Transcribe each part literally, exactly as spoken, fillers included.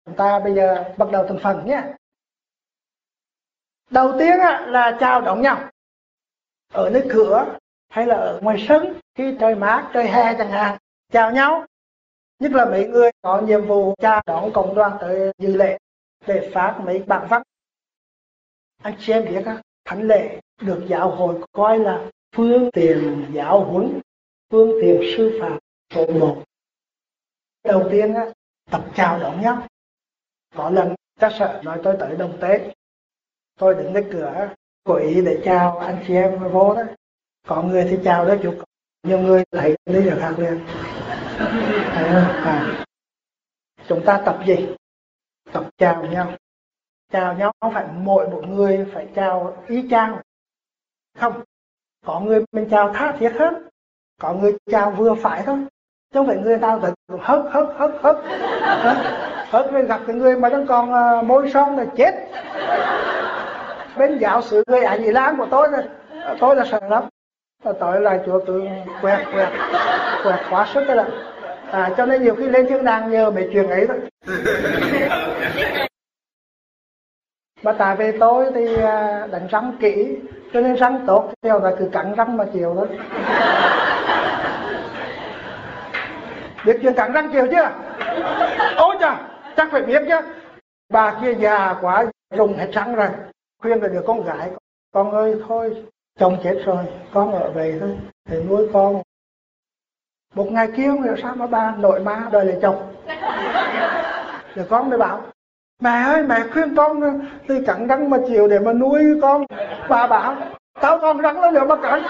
Chúng ta bây giờ bắt đầu từng phần nhé. Đầu tiên là chào đón nhau ở nơi cửa hay là ở ngoài sân khi trời mát, trời hè chẳng hạn, chào nhau. Nhất là mấy người có nhiệm vụ chào đón cộng đoàn tới dự lễ để phát mấy bản văn. Anh chị em biết á, thánh lễ được giáo hội coi là phương tiện giáo huấn, phương tiện sư phạm số một. Đầu tiên á, tập chào đón nhau. Có lần chắc sợ nói tôi tới Đồng Tế, tôi đứng ở cửa cố ý để chào anh chị em vô đó. Có người thì chào đó chú, nhiều người thấy đi được khác liền. À, chúng ta tập gì? Tập chào nhau. Chào nhau không phải mỗi một người phải chào ý chang. Không, có người mình chào tha thiết hơn, có người chào vừa phải thôi. Chứ không phải người nào tới hớt hớt hớt hớt hớt rồi gặp cái người mà vẫn còn uh, môi son là chết. Bên giáo sư người ảnh gì lan của tôi là tôi là sợ lắm. Tôi là chỗ tôi quẹt quẹt quẹt quá sức cái là à, cho nên nhiều khi lên thiên đàng nhờ mấy chuyện ấy thôi. Mà tại vì tôi thì đánh răng kỹ, cho nên răng tốt, theo là cứ cắn răng mà chiều thôi. Biết chuyện cắn răng chiều chưa? Ôi chà, chắc phải biết chứ. Bà kia già quá, rụng hết răng rồi. Khuyên là đứa con gái, con ơi thôi, chồng chết rồi, con ở về thôi, để nuôi con. Một ngày kia rồi sao mà bà nội má đòi lấy chồng. Rồi con mới bảo, mẹ ơi, mẹ khuyên con thì cắn răng mà chịu để mà nuôi con. Bà bảo, tao còn răng nữa mà cắn.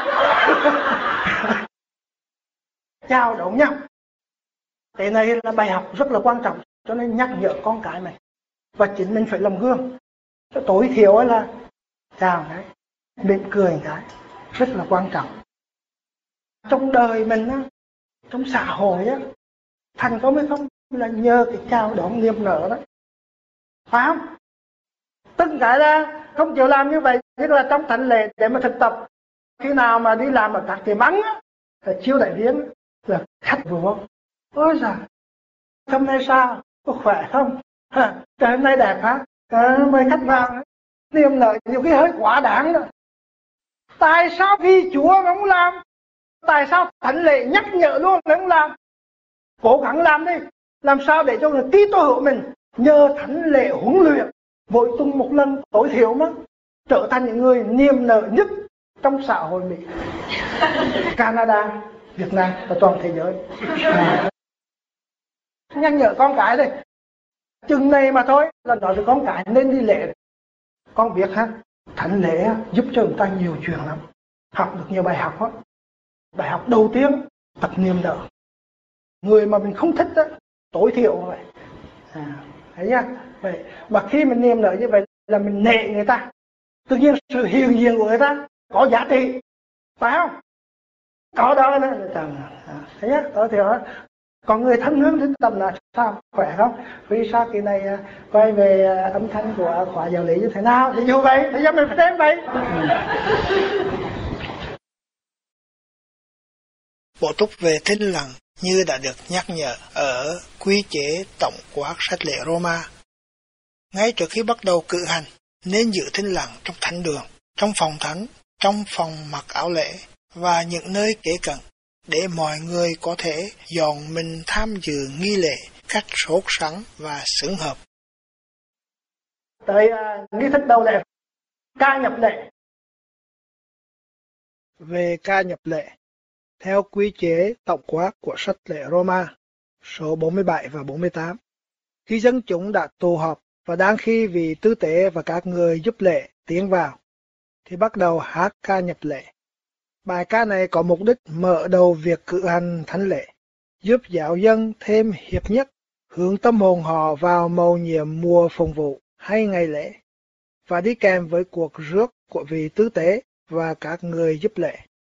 Chào đón nhau. Cái này là bài học rất là quan trọng, cho nên nhắc nhở con cái mình. Và chính mình phải làm gương. Tối thiểu là chào cái, mỉm cười cái, rất là quan trọng. Trong đời mình á, trong xã hội á, thành công hay không là nhờ cái chào đón niềm nở đó. Phải không? Tất cả ra không chịu làm như vậy, tức là trong thánh lễ để mà thực tập. Khi nào mà đi làm ở các tiệm ăn á, chiêu đại viên là khách vừa vô. Ôi giời, hôm nay sao? Có khỏe không? Hả? Trời hôm nay đẹp hả? À, mời khách vào. Niềm nở nhiều khi hơi quá đáng đó. Tại sao vì Chúa mà không làm? Tại sao thánh lễ nhắc nhở luôn mà không làm? Cố gắng làm đi. Làm sao để cho người Kitô hữu mình nhờ thánh lễ huấn luyện mỗi tuần một lần tối thiểu mà trở thành những người niềm nở nhất trong xã hội Mỹ, Canada, Việt Nam và toàn thế giới. À. Nhắc nhở con cái đây. Chừng này mà thôi là nói với con cái nên đi lễ. Con biết ha, thánh lễ giúp cho chúng ta nhiều chuyện lắm, học được nhiều bài học đó. Bài học đầu tiên, tập niềm nở. Người mà mình không thích đó, tối thiểu vậy. À, thấy nhá. Vậy mà khi mình niềm nở như vậy là mình nể người ta. Tự nhiên sự hiện diện của người ta có giá trị, phải không? Có đó nữa. À, thấy nhá, tối thiểu đó. Còn người thân hướng đến tâm là sao? Khỏe không? Vì sao kỳ này quay về âm thanh của khóa giáo lý như thế nào? Thì dù vậy, thì mình phải đến vậy. Bổ túc về thinh lặng như đã được nhắc nhở ở quy chế tổng quát sách lễ Roma. Ngay trước khi bắt đầu cử hành, nên giữ thinh lặng trong thánh đường, trong phòng thánh, trong phòng mặc áo lễ và những nơi kế cận, để mọi người có thể dọn mình tham dự nghi lễ cách sốt sắng và xứng hợp. Tới uh, nghi thức đầu lễ, ca nhập lễ. Về ca nhập lễ, theo quy chế tổng quát của sách lễ Roma số bốn mươi bảy và bốn mươi tám, khi dân chúng đã tụ họp và đang khi vị tư tế và các người giúp lễ tiến vào, thì bắt đầu hát ca nhập lễ. Bài ca này có mục đích mở đầu việc cử hành thánh lễ, giúp giáo dân thêm hiệp nhất, hướng tâm hồn họ vào mầu nhiệm mùa phụng vụ hay ngày lễ, và đi kèm với cuộc rước của vị tư tế và các người giúp lễ.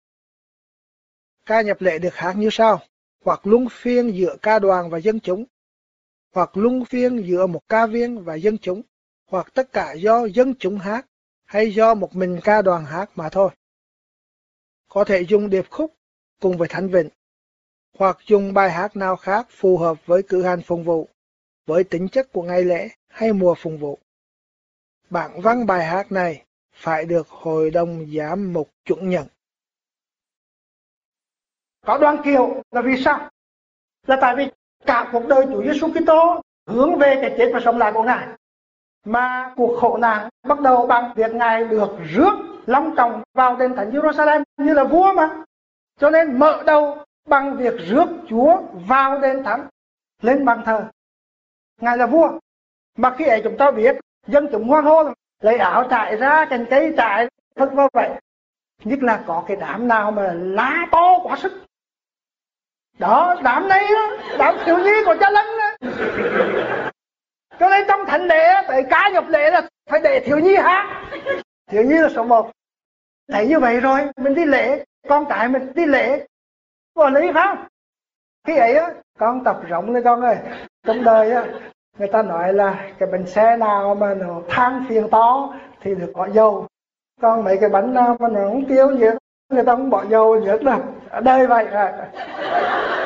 Ca nhập lễ được hát như sau, hoặc luân phiên giữa ca đoàn và dân chúng, hoặc luân phiên giữa một ca viên và dân chúng, hoặc tất cả do dân chúng hát, hay do một mình ca đoàn hát mà thôi. Có thể dùng điệp khúc cùng với thánh vịnh, hoặc dùng bài hát nào khác phù hợp với cử hành phụng vụ, với tính chất của ngày lễ hay mùa phụng vụ. Bản văn bài hát này phải được hội đồng giám mục chuẩn nhận. Có đoàn kiệu là vì sao? Là tại vì cả cuộc đời Chúa Giêsu Kitô hướng về cái chết và sống lại của Ngài. Mà cuộc khổ nạn bắt đầu bằng việc Ngài được rước long trọng vào đền thánh Jerusalem như là vua mà. Cho nên mở đầu bằng việc rước Chúa vào đền thánh lên bàn thờ. Ngài là vua. Mà khi ấy chúng ta biết dân chúng hoan hô lấy áo trải ra, cành cây trải thật vào vậy. Nhất là có cái đám nào mà lá to quá sức. Đó, đám này đó, đám thiếu nhi của cha Lân đó. Cho nên trong thánh lễ, tới cá nhập lễ là phải để thiếu nhi hát. Thiếu nhi là số một. Thấy như vậy rồi, mình đi lễ, con cái mình đi lễ. Có lý không? Khi ấy á, con tập rộng lên con ơi. Trong đời á, người ta nói là cái bánh xe nào mà nó than phiền to thì được bỏ dầu. Còn mấy cái bánh nào mà nó không tiêu gì, người ta không bỏ dầu gì hết đâu. Ở đây vậy à.